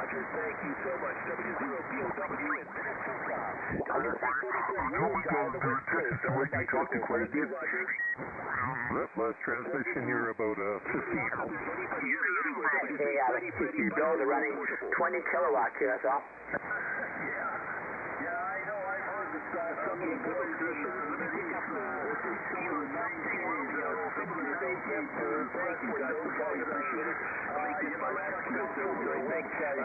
Roger, thank you so much. W0BOW in Minnesota. Under 644 your time, the West Coast. I'd like to talk to quite a bit. Roger. Last transmission here about 15. Hey, the builds are running 20 kilowatt QSL. Yeah, I know. I've heard that some of the boys in thank you guys for calling. Appreciate it. Make this my last call. Thanks, guys.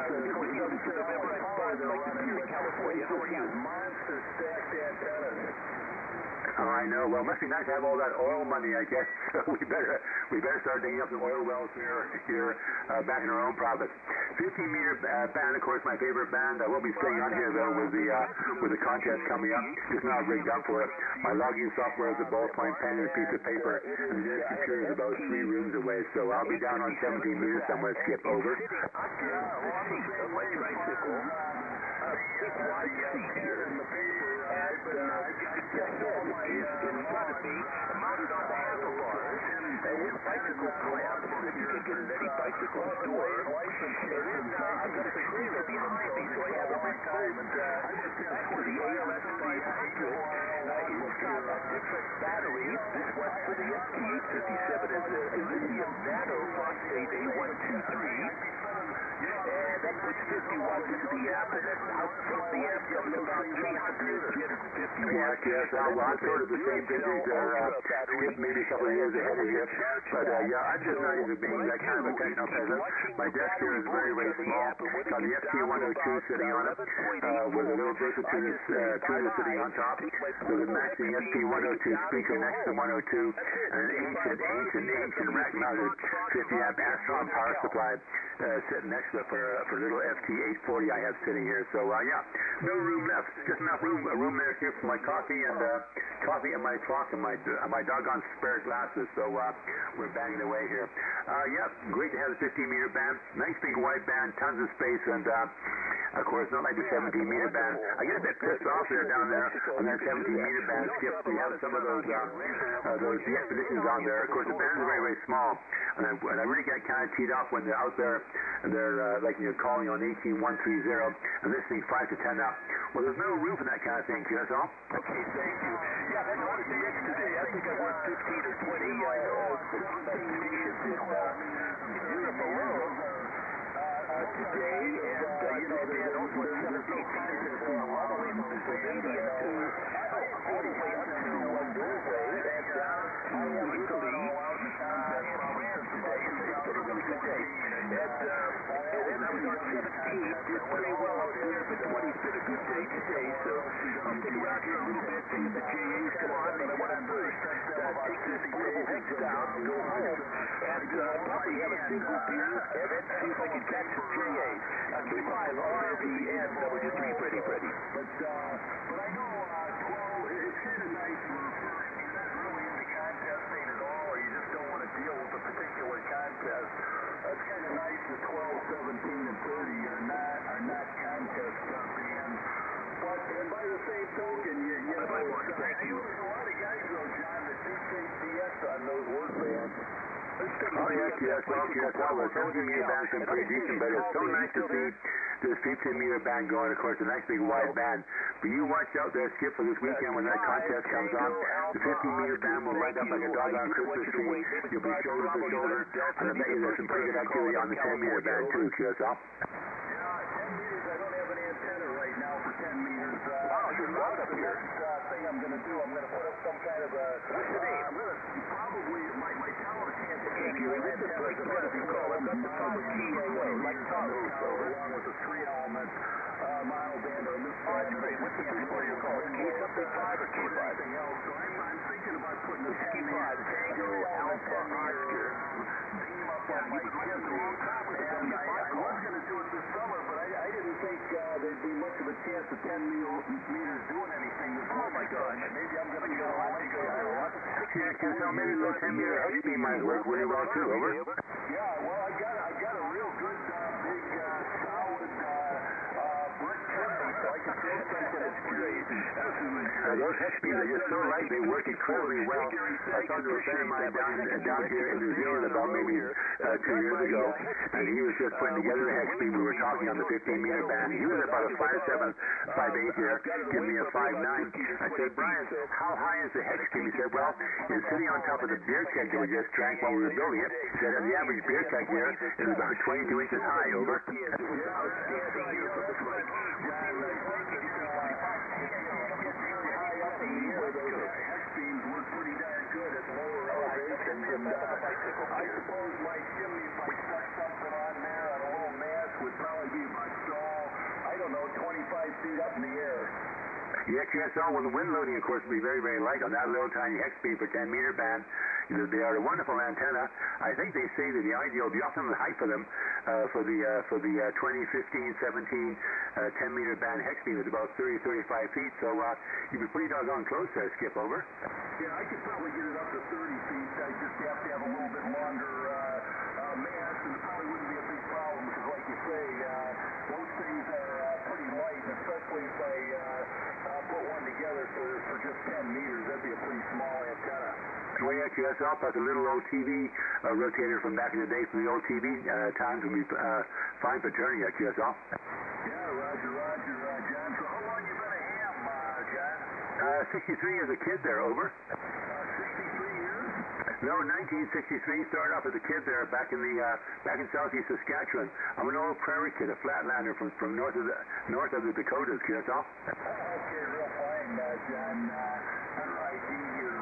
California. How are you? Monster stacked antennas. Oh, I know. Well, it must be nice to have all that oil money, I guess. So we better start digging up some oil wells here back in our own province. 15-meter band, of course, my favorite band. I won't be staying on here though with the contest coming up. Just not rigged up for it. My logging software is a ballpoint pen and a piece of paper, and the nearest computer is about 3 rooms away. So I'll be down on 17 meters somewhere. Skip over. In front of me, mounted on the handlebars, with bicycle clamps that you can get in any bicycle store. And then I've got a trailer behind me, so I have a remote for the ALS 500. It's got a different battery. This one for the ST857 is a lithium nano phosphate A123. And that puts 50 watts into the amp, and then out from the amp comes about 350 watts. Yes, I'm sort of the same vintage Skip, maybe a couple of years ahead of you. But I'm just not even being that kind of a techno peasant. My desk here is very, very small. Got the ST102 sitting on it, with a little Versa tuner sitting on top. With a matching ST102 speaker next to 102, and an ancient rack-mounted 50-amp Astron power supply sitting next to it for a little FT840 I have sitting here. So no room left. Just enough room there here for my coffee and my clock and my doggone spare glasses. So we're banging away here. Great to have a 15-meter band. Nice big wide band, tons of space, and of course not like the 17-meter band. I get a bit pissed off there down there on that 17-meter band. Skip, we have some of those the expeditions on there. Of course, the bands are very, very small, and I really get kind of teed off when they're out there and they're like you're calling on 18130 and listening 5 to 10 up. Well, there's no room for that kind of thing, that's all. Okay, thank you. Yeah, that's what it is today. I think I want 15 or 20 stations in Europe alone today, and this band also has 17 stations all the way from Pennsylvania to all the way up to Norway and to Italy and France today. It's been a really good day. And I was on 17, did pretty well up there, but 20's been a good day today, so I'll stick around here a little bit, see if the JAs come on, but I want to first take this little X down, go home, and probably have a single beer, and then see if I can catch some JAs. K5, RVN, W3, Freddy. But I know 12, it's kind of nice for if you're not really into contesting at all, or you just don't want to deal with a particular contest. That's kind of nice that 12, 17, and 30 are not contest bands. But and by the same token, you know, thank you. There's a lot of guys though, John, that do say DS on those work bands. Oh, yes, well, the 17-meter band's been pretty decent, but it's so nice to see this 15-meter band going. Of course, a nice big wide band. But you watch out there, Skip, for this weekend when that contest comes on. The 15-meter band will light up like a doggone Christmas tree. You'll be shoulder to shoulder, and I bet you there's some pretty good activity on the 10-meter band too, QSL. 10 meters, I don't have an antenna right now for 10 meters. You're loud up here. Thing I'm going to do, I'm going to put up some kind of a... What's the name? I'm going to probably, my tower can't... Okay, Gary, this is the first person you call. I've got the public key away, like Tahoe. Along with a 3-element mile band on this Oh, that's great. What's the first part of your call? It's K-something 5 or K5? Anything else, so I'm thinking about putting a Whiskey 5, Tango, Alpha, Oscar. beam up on my kids a long time with the I was going to do it this summer, but I didn't think there'd be much of a chance of 10 meters doing anything this Oh my gosh. Maybe I'm going to go home and go QSL, maybe those 10-meter HP might work really well too, over? Yeah, well, I got a real good, big, solid brick chimney, so I can throw something. That's great. Absolutely. Those hex beams are just so light, they work incredibly well. I was talking to a friend of mine down here in New Zealand about maybe 2 years ago, and he was just putting together a hex beam. We were talking on the 15-meter band. He was about a 5'7", 5'8" here, giving me a 5'9". I said, Brian, how high is the hex beam? He said, well, it's sitting on top of the beer keg that we just drank while we were building it. He said, the average beer keg here is about 22 inches high, over. I suppose my chimney, if I stuck something on there on a little mast, would probably be about, I don't know, 25 feet up in the air. The XUSL, well, the wind loading, of course, will be very, very light on that little tiny hex beam for 10-meter band. They are a wonderful antenna. I think they say that the ideal, the optimum height for them, for the 20, 15, 17, 10-meter band hex beam is about 30, 35 feet. So you'd be pretty doggone close there, Skip, over. Yeah, I could probably get it up to 30 feet. I just have to have a little bit longer mass, and it probably wouldn't be a big problem because, like you say, those things are pretty light, especially if I put one together for just 10 meters. That'd be a pretty small antenna. Way XUSL plus a little old TV rotator from back in the day from the old TV times when we fine for turning XUSL. Yeah, Roger, John. So how long you been a ham, John? 63 as a kid there, over. 63 years? No, 1963. Started off as a kid there back in southeast Saskatchewan. I'm an old prairie kid, a flatlander from north of the Dakotas, QSL. Okay, real fine, John. Under ID here,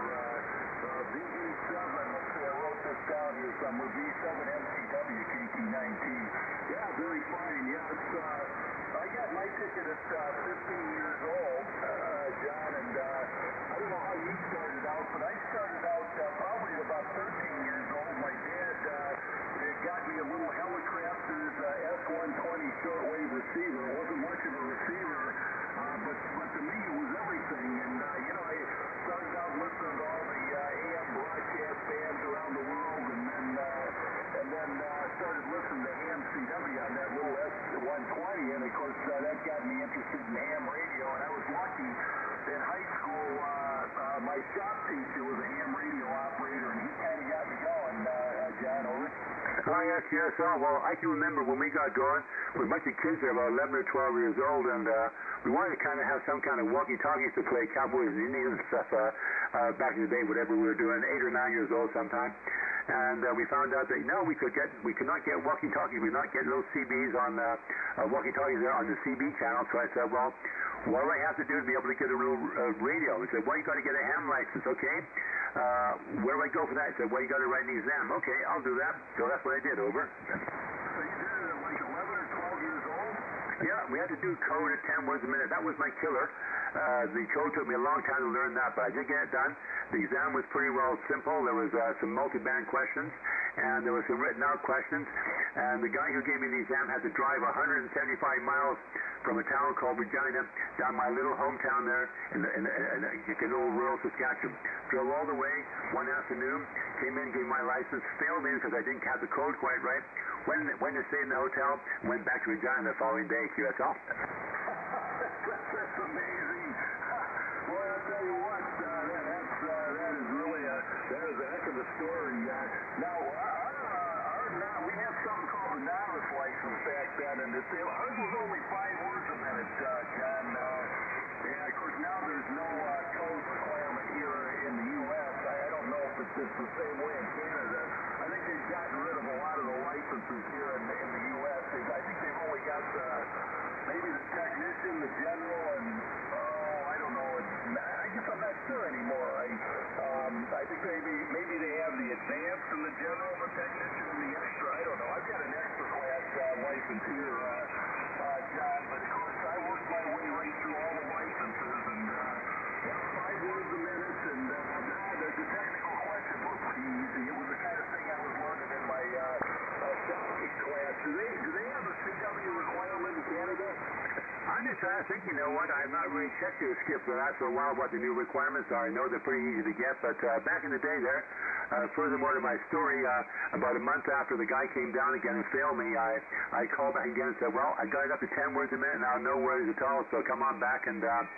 VE7. Let's see, I wrote this down here somewhere. V7 MCW KT9T. Yeah, very fine. Yes, I got my ticket at 15 years old, John, and I don't know how you started out, but I started out probably at about 13 years old. My dad got me a little Helicrafter's S120 shortwave receiver. It wasn't much of a receiver, but to me it was everything. And I started out listening to all the AM broadcast bands around the world, and then started listening to ham CW on that little S120, and of course that got me interested in ham radio. And I was lucky in high school. My shop teacher was a ham radio operator, and he kind of got me going, John, over. Oh, yes, QSL. Well, I can remember when we got going, with a bunch of kids there, about 11 or 12 years old, and we wanted to kind of have some kind of walkie-talkies to play cowboys and Indians and stuff back in the day, whatever we were doing, 8 or 9 years old sometime. And we found out that, no, we could not get walkie-talkies. We could not get little CBs on walkie-talkies there on the CB channel. So I said, well, what do I have to do to be able to get a real radio? He said, well, you got to get a ham license, okay? Where do I go for that? He said, well, you got to write an exam. Okay, I'll do that. So that's what I did, over. So you did it at like 11 or 12 years old? Yeah, we had to do code at 10 words a minute. That was my killer. The code took me a long time to learn that, but I did get it done. The exam was pretty well simple. There was some multi-band questions, and there were some written-out questions. And the guy who gave me the exam had to drive 175 miles from a town called Regina down my little hometown there in little rural Saskatchewan. Drove all the way one afternoon, came in, gave my license, failed me because I didn't have the code quite right. Went to stay in the hotel, went back to Regina the following day, QSL. That's amazing. Well, I'll tell you what, that is really a heck of a story. Now, we had something called a novice license back then, and ours was only 5 words a minute, John. And of course, now there's no code requirement here in the U.S. I don't know if it's the same way in Canada. I think they've gotten rid of a lot of the licenses here in the U.S. I think they've only got maybe the technician, the general, and I don't know. I guess I'm not sure anymore. I think maybe they have the advanced and the general, the technician and the extra. I don't know. I've got an extra class license here, John, but of course I worked my way right through all the licenses, and 5 words a minute, and the technical questions were pretty easy. It was the kind of thing I was learning in my shopkeep class. Do they have a CW requirement in Canada? I'm just trying to think, you know what, I've not really checked your Skip for that for a while, what the new requirements are. I know they're pretty easy to get, but back in the day there, furthermore to my story, about a month after the guy came down again and failed me, I called back again and said, well, I got it up to 10 words a minute, now no words at all, so come on back. And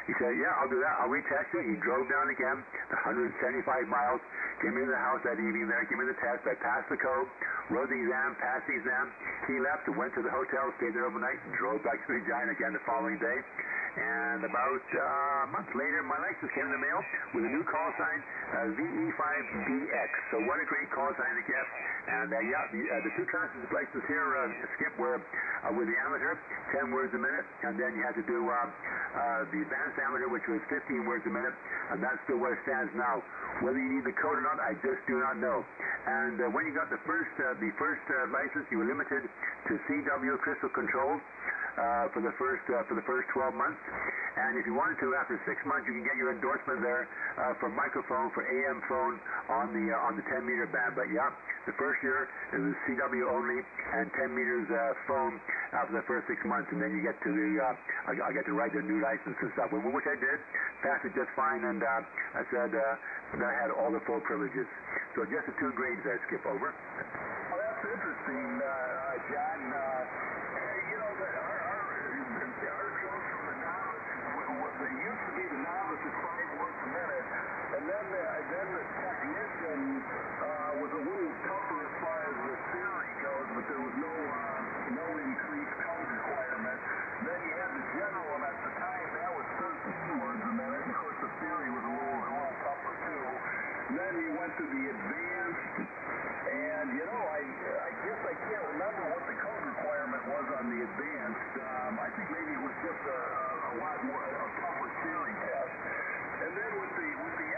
He said, yeah, I'll do that. I'll retest you. He drove down again, the 175 miles, came into the house that evening there, gave me the test. I passed the code, wrote the exam, passed the exam. He left, went to the hotel, stayed there overnight, drove back to Regina again the following day. And about a month later, my license came in the mail with a new call sign, VE5BX. So what a great call sign to get. And the two classes of license here, Skip, were with the amateur, 10 words a minute, and then you had to do the advanced amateur, which was 15 words a minute, and that's still where it stands now. Whether you need the code or not, I just do not know. And when you got the first license, you were limited to CW crystal control for the first 12 months. And if you wanted to, after 6 months, you can get your endorsement there for microphone, for AM phone on the 10-meter band. But yeah, the first year it was CW only and 10 meters phone after the first 6 months, and then you get to I get to write the new license and stuff, which I did, passed it just fine, and I said that I had all the full privileges. So just the 2 grades there, Skip, over. Well, that's interesting, John. You know, our coach from the novice, it used to be the novice at 5 words a minute, and then the technician was a little tougher as far as the theory goes, but there was no increased code requirement. Then you had the general, and at the time that was 13 words a minute. Of course, the theory was a little tougher too. Then he went to the advanced, and you know, I guess I can't remember what the code requirement was on the advanced. I think maybe it was just a lot more a tougher theory test. And then with the